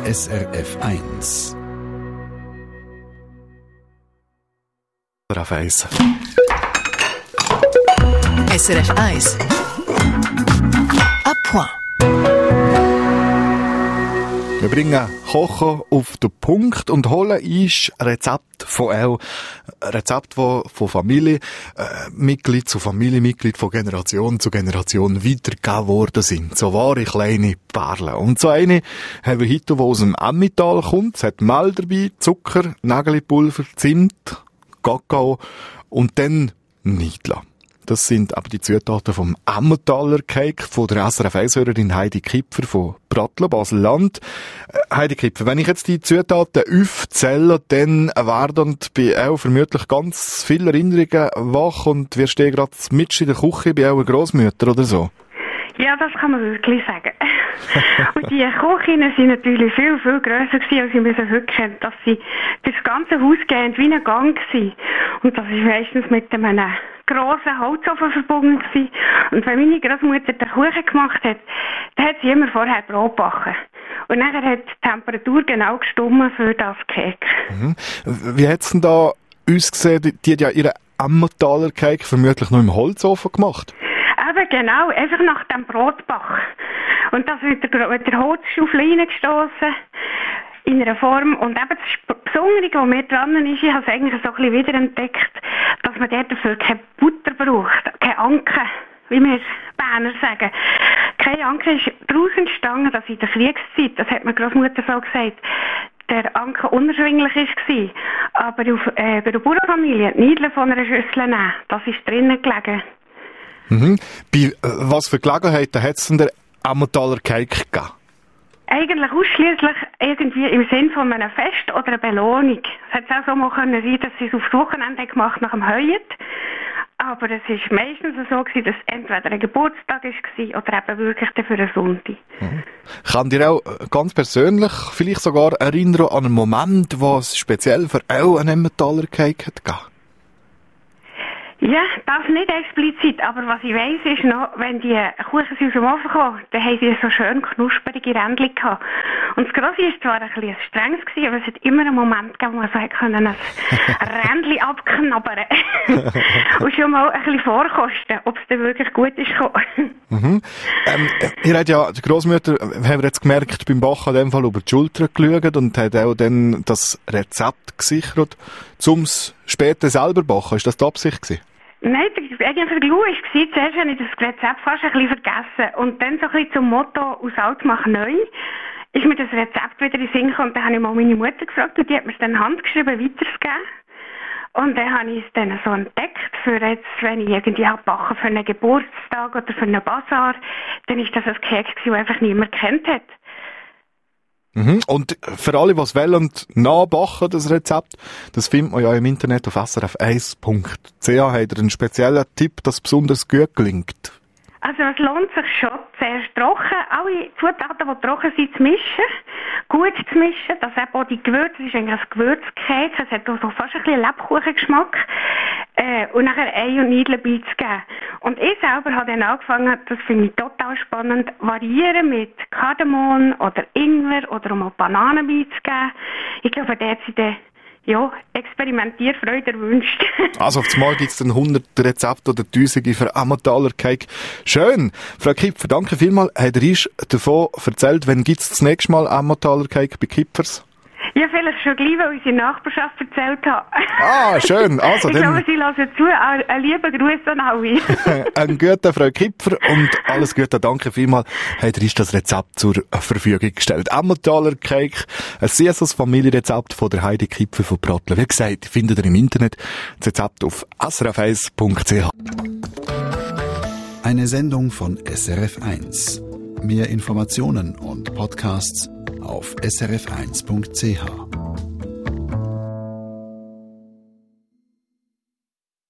SRF 1. SRF 1. SRF 1. À point. Wir bringen Kochen auf den Punkt und holen uns Rezept von auch Rezept, die von Familienmitglied zu Familienmitglied, von Generation zu Generation weitergegeben worden sind. So wahre kleine Perlen. Und so eine haben wir heute, die aus dem Emmental kommt. Es hat Mehl dabei, Zucker, Nägelpulver, Zimt, Kakao und dann Nidla. Das sind aber die Zutaten vom Emmentaler Cake von der SRF 1-Hörerin Heidi Kipfer von Pratteln, Basel-Land. Heidi Kipfer, wenn ich jetzt die Zutaten aufzähle, dann werden bei auch vermutlich ganz viele Erinnerungen wach und wir stehen gerade mitten in der Küche bei eurer Grossmutter oder so. Ja, das kann man wirklich sagen. Und die Kochinnen sind natürlich viel, viel grösser gewesen, als ich mir heute kenne, dass sie das ganze Haus gehend wie ein Gang gewesen. Und das ist meistens mit einem grossen Holzofen verbunden gewesen. Und wenn meine Großmutter den Kuchen gemacht hat, dann hat sie immer vorher Brot gebacken. Und nachher hat die Temperatur genau gestimmt für das Cake. Mhm. Wie hat es denn da ausgesehen? Die hat ja ihren Emmentaler Cake vermutlich noch im Holzofen gemacht. Eben genau, einfach nach dem Brotbach. Und das wird der Holzschaufel reingestossen in einer Form. Und eben das Besondere, was mir dran ist, ich habe es eigentlich so ein bisschen wiederentdeckt, dass man dafür keine Butter braucht, keine Anke, wie wir Berner sagen. Keine Anke ist daraus entstanden, dass in der Kriegszeit, das hat meine Großmutter so gesagt, der Anke unerschwinglich war. Aber bei der Bauernfamilie die Niedeln von einer Schüssel nehmen, das ist drinnen gelegen. Mhm. Bei was für Gelegenheiten hat es denn der Emmentaler Cake gegeben? Eigentlich ausschliesslich irgendwie im Sinn von einem Fest oder einer Belohnung. Es hätte auch so mal können sein, dass sie es aufs Wochenende gemacht nach dem Heuen. Aber es war meistens so gewesen, dass es entweder ein Geburtstag war oder eben wirklich für einen Sonntag. Mhm. Kann dir auch ganz persönlich vielleicht sogar erinnern an einen Moment, wo es speziell für auch einen Emmentaler Cake hat gegeben? Ja, das nicht explizit, aber was ich weiss ist noch, wenn die Kuchen aus dem Ofen kamen, dann haben sie so schön knusprige Rändchen gehabt. Und das Grosse war zwar ein bisschen strenges gewesen, aber es hat immer einen Moment gegeben, wo man so ein Rändchen abknabbern und schon mal ein bisschen vorkosten, ob es dann wirklich gut ist gekommen. Mhm. Ihr habt ja, die Grossmutter, haben wir jetzt gemerkt, beim Backen in dem Fall über die Schulter geschaut und hat auch dann das Rezept gesichert, um es später selber backen. Ist das die Absicht gewesen? Nein, eigentlich der Clou war, zuerst habe ich das Rezept fast ein bisschen vergessen. Und dann so ein bisschen zum Motto «Aus alt mach neu» ist mir das Rezept wieder in den Sinn gekommen. Und dann habe ich mal meine Mutter gefragt und die hat mir es dann handgeschrieben weiterzugeben. Und dann habe ich es dann so entdeckt, für jetzt, wenn ich irgendwie backen für einen Geburtstag oder für einen Basar, dann ist das ein Cake, das einfach niemand kennt hat. Mhm. Und für alle, die es wollen und nachbacken, das Rezept, das findet man ja im Internet auf srf1.ch. Habt ihr einen speziellen Tipp, das besonders gut gelingt? Also es lohnt sich schon, zuerst trocken, alle Zutaten, die trocken sind, zu mischen, gut zu mischen, dass eben auch die Gewürze, es ist eigentlich ein Gewürzcake, es hat auch so fast ein bisschen Lebkuchengeschmack, und nachher Ei und Niedeln beizugeben. Und ich selber habe dann angefangen, das finde ich total spannend, variieren mit Kardamom oder Ingwer oder um auch Bananen beizugeben. Ich glaube, dort sind dann Experimentierfreude erwünscht. Also auf einmal gibt es dann 100 Rezepte oder Tausende für Emmentaler Cake. Schön. Frau Kipfer, danke vielmals. Habt ihr uns davon erzählt, wann gibt es das nächste Mal Emmentaler Cake bei Kipfers? Ja, vielleicht schon gleich, weil unsere Nachbarschaft erzählt hat. Ah, schön. Also, ich glaube, sie hören zu. Einen lieben Gruß an alle. Einen guten Frau Kipfer und alles Gute. Danke vielmals. Habt ihr uns das Rezept zur Verfügung gestellt. Emmentaler Cake, ein sehr Familienrezept von der Heidi Kipfer von Pratteln. Wie gesagt, findet ihr im Internet das Rezept auf srf1.ch. Eine Sendung von SRF 1. Mehr Informationen und Podcasts auf srf1.ch.